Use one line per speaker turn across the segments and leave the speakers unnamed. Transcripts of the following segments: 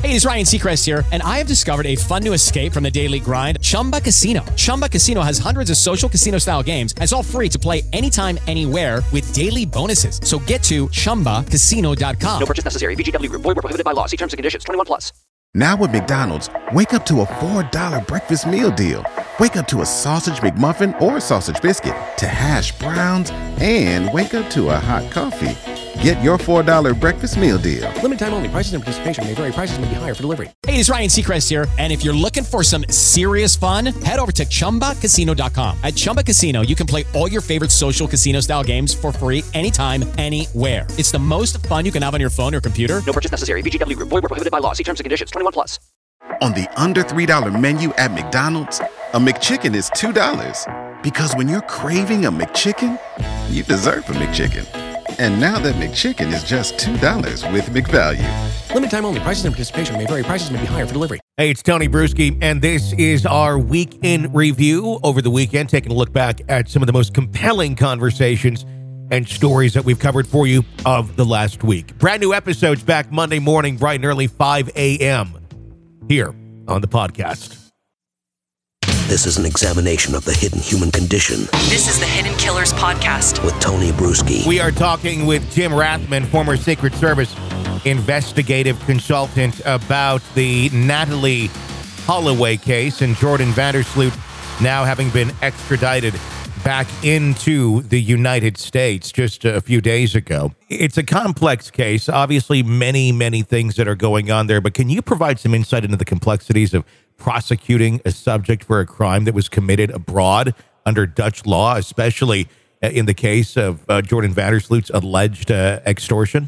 Hey, it's Ryan Seacrest here, and I have discovered a fun new escape from the daily grind, Chumba Casino. Chumba Casino has hundreds of social casino-style games, and it's all free to play anytime, anywhere with daily bonuses. So get to ChumbaCasino.com.
No purchase necessary. VGW Group. Void where prohibited by law. See terms and conditions. 21+.
Now at McDonald's, wake up to a $4 breakfast meal deal. Wake up to a sausage McMuffin or sausage biscuit, to hash browns, and wake up to a hot coffee. Get your $4 breakfast meal deal.
Limited time only. Prices and participation may vary. Prices may be higher for delivery.
Hey, it's Ryan Seacrest here, and if you're looking for some serious fun, head over to ChumbaCasino.com. At Chumba Casino, you can play all your favorite social casino-style games for free anytime, anywhere. It's the most fun you can have on your phone or computer.
No purchase necessary. VGW Group. Void where prohibited by law. See terms and conditions. 21+.
On the under $3 menu at McDonald's, a McChicken is $2. Because when you're craving a McChicken, you deserve a McChicken. And now that McChicken is just $2 with McValue.
Limited time only. Prices and participation may vary. Prices may be higher for delivery.
Hey, it's Tony Bruschi, and this is our Week in Review over the weekend, taking a look back at some of the most compelling conversations and stories that we've covered for you of the last week. Brand new episodes back Monday morning, bright and early, 5 a.m. here on the podcast.
This is an examination of the hidden human condition.
This is the Hidden Killers Podcast
with Tony Bruschi.
We are talking with Jim Rathman, former Secret Service investigative consultant, about the Natalee Holloway case and Jordan Vandersloot now having been extradited back into the United States just a few days ago. It's a complex case, obviously many things that are going on there, but can you provide some insight into the complexities of prosecuting a subject for a crime that was committed abroad under Dutch law, especially in the case of Jordan Vandersloot's alleged extortion?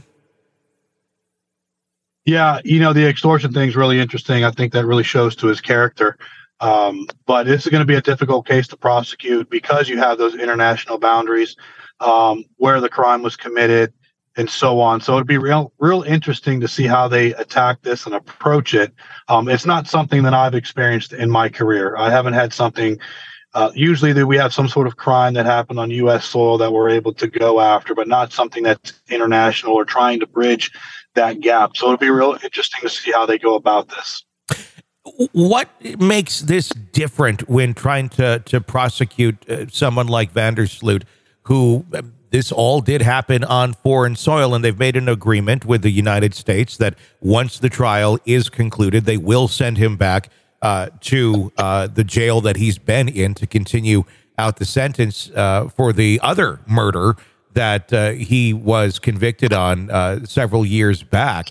Yeah, the extortion thing's really interesting. I think that really shows to his character. But this is going to be a difficult case to prosecute because you have those international boundaries, where the crime was committed and so on. So it'd be real interesting to see how they attack this and approach it. It's not something that I've experienced in my career. I haven't had something, usually that we have some sort of crime that happened on U.S. soil that we're able to go after, but not something that's international or trying to bridge that gap. So it'll be real interesting to see how they go about this.
What makes this different when trying to prosecute someone like Vandersloot, who this all did happen on foreign soil, and they've made an agreement with the United States that once the trial is concluded, they will send him back to the jail that he's been in to continue out the sentence for the other murder that he was convicted on several years back.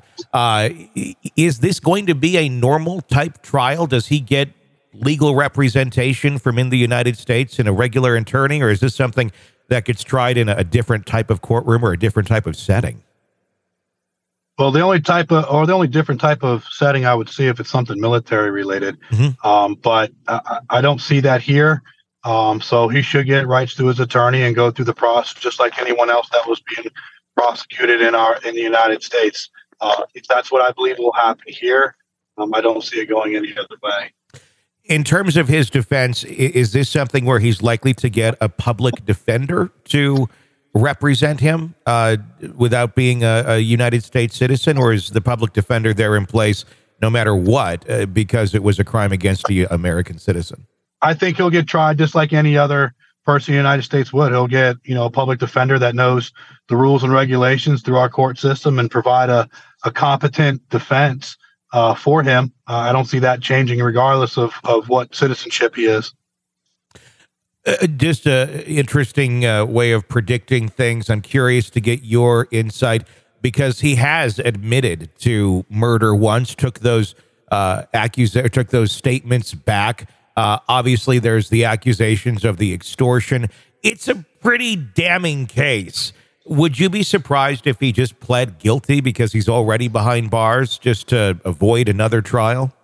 Is this going to be a normal type trial? Does he get legal representation from in the United States and a regular attorney, or is this something that gets tried in a different type of courtroom or a different type of setting?
Well, the only different type of setting I would see if it's something military related. Mm-hmm. But I don't see that here. So he should get rights to his attorney and go through the process just like anyone else that was being prosecuted in the United States. If that's what I believe will happen here, I don't see it going any other way.
In terms of his defense, is this something where he's likely to get a public defender to represent him without being a United States citizen, or is the public defender there in place no matter what because it was a crime against the American citizen?
I think he'll get tried just like any other person in the United States would. He'll get, a public defender that knows the rules and regulations through our court system and provide a competent defense for him. I don't see that changing regardless of what citizenship he is.
Just an interesting way of predicting things. I'm curious to get your insight because he has admitted to murder once, took those statements back. Obviously, there's the accusations of the extortion. It's a pretty damning case. Would you be surprised if he just pled guilty because he's already behind bars just to avoid another trial?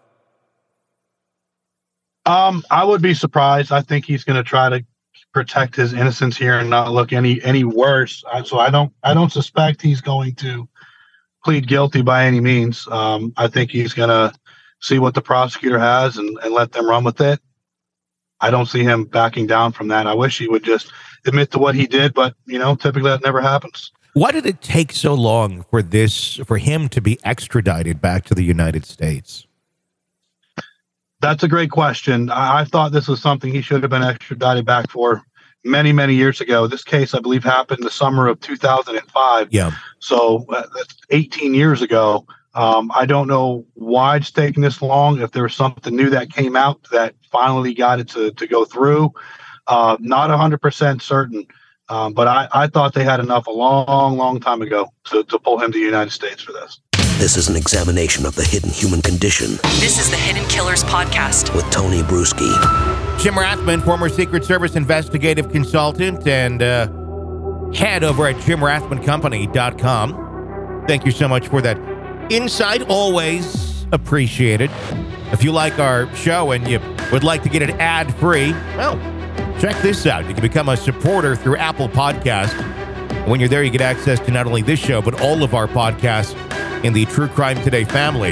I would be surprised. I think he's going to try to protect his innocence here and not look any worse. So I don't suspect he's going to plead guilty by any means. I think he's going to see what the prosecutor has and let them run with it. I don't see him backing down from that. I wish he would just admit to what he did, but typically that never happens.
Why did it take so long for him to be extradited back to the United States?
That's a great question. I thought this was something he should have been extradited back for many, many years ago. This case, I believe, happened the summer of 2005.
Yeah.
So that's 18 years ago. I don't know why it's taking this long. If there was something new that came out that finally got it to go through, not 100% certain. But I thought they had enough a long, long time ago to pull him to the United States for this.
This is an examination of the hidden human condition.
This is the Hidden Killers Podcast
with Tony Bruschi.
Jim Rathman, former Secret Service investigative consultant and head over at JimRathmanCompany.com. Thank you so much for that insight. Always appreciated. If you like our show and you would like to get it ad-free, well, check this out. You can become a supporter through Apple Podcasts. When you're there, you get access to not only this show, but all of our podcasts in the True Crime Today family.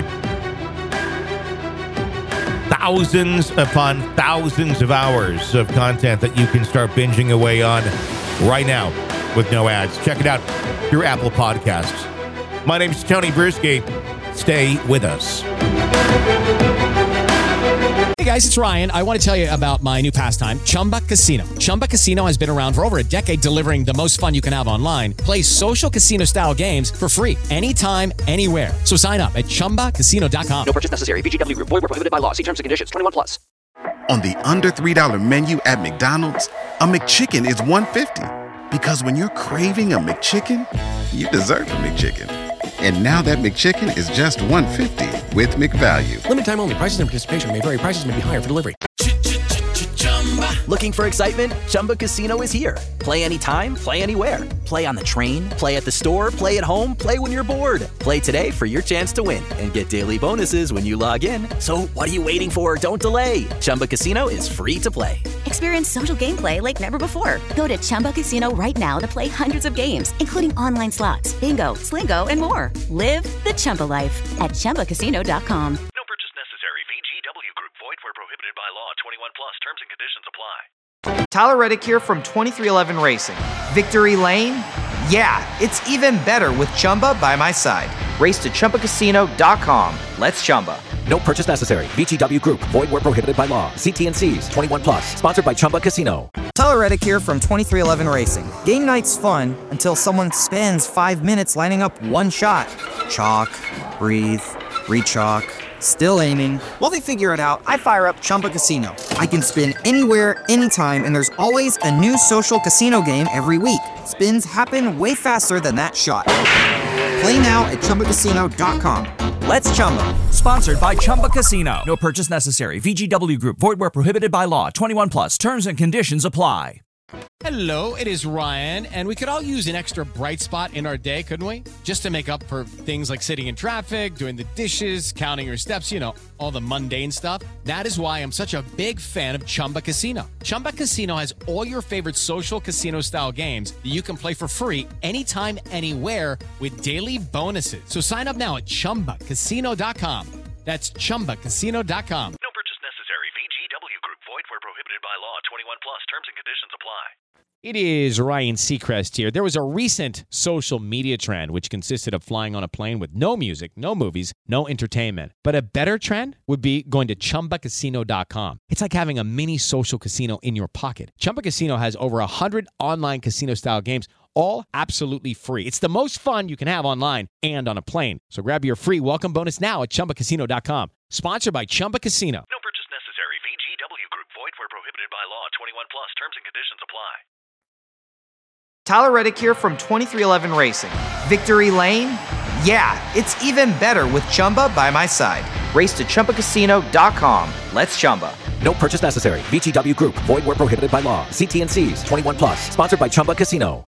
Thousands upon thousands of hours of content that you can start binging away on right now with no ads. Check it out through Apple Podcasts. My name's Tony Bruschi. Stay with us.
Hey guys, it's Ryan. I want to tell you about my new pastime, Chumba Casino. Chumba Casino has been around for over a decade, delivering the most fun you can have online. Play social casino-style games for free anytime, anywhere. So sign up at ChumbaCasino.com.
No purchase necessary. VGW Group. Void where prohibited by law. See terms and conditions. 21+.
On the under $3 menu at McDonald's, a McChicken is $1.50. Because when you're craving a McChicken, you deserve a McChicken. And now that McChicken is just $1.50 with McValue.
Limited time only. Prices and participation may vary. Prices may be higher for delivery.
Looking for excitement? Chumba Casino is here. Play anytime, play anywhere. Play on the train, play at the store, play at home, play when you're bored. Play today for your chance to win and get daily bonuses when you log in. So what are you waiting for? Don't delay. Chumba Casino is free to play.
Experience social gameplay like never before. Go to Chumba Casino right now to play hundreds of games, including online slots, bingo, Slingo, and more. Live the Chumba life at ChumbaCasino.com.
No purchase necessary. VGW Group. Void where prohibited by law. 21+. Terms and conditions apply.
Tyler Reddick here from 2311 Racing. Victory Lane? Yeah, it's even better with Chumba by my side. Race to ChumbaCasino.com. Let's Chumba.
No purchase necessary. VGW Group. Void where prohibited by law. See T&Cs. 21+. Sponsored by Chumba Casino.
Tyler Reddick here from 2311 Racing. Game night's fun until someone spends 5 minutes lining up one shot. Chalk, breathe, re-chalk, still aiming. While they figure it out, I fire up Chumba Casino. I can spin anywhere, anytime, and there's always a new social casino game every week. Spins happen way faster than that shot. Play now at ChumbaCasino.com. Let's Chumba.
Sponsored by Chumba Casino. No purchase necessary. VGW Group. Void where prohibited by law. 21+. Terms and conditions apply.
Hello, it is Ryan, and we could all use an extra bright spot in our day, couldn't we? Just to make up for things like sitting in traffic, doing the dishes, counting your steps, you know, all the mundane stuff. That is why I'm such a big fan of Chumba Casino. Chumba Casino has all your favorite social casino-style games that you can play for free anytime, anywhere with daily bonuses. So sign up now at ChumbaCasino.com. That's ChumbaCasino.com.
No purchase necessary. VGW Group. Void where prohibited by law. 21+. Terms and conditions apply.
It is Ryan Seacrest here. There was a recent social media trend which consisted of flying on a plane with no music, no movies, no entertainment. But a better trend would be going to ChumbaCasino.com. It's like having a mini social casino in your pocket. Chumba Casino has over 100 online casino-style games, all absolutely free. It's the most fun you can have online and on a plane. So grab your free welcome bonus now at ChumbaCasino.com. Sponsored by Chumba Casino.
No purchase necessary. VGW Group. Void where prohibited by law. 21+. Terms and conditions apply.
Tyler Reddick here from 2311 Racing. Victory Lane? Yeah, it's even better with Chumba by my side. Race to ChumbaCasino.com. Let's Chumba.
No purchase necessary. VGW Group. Void where prohibited by law. See T&Cs. 21+. Sponsored by Chumba Casino.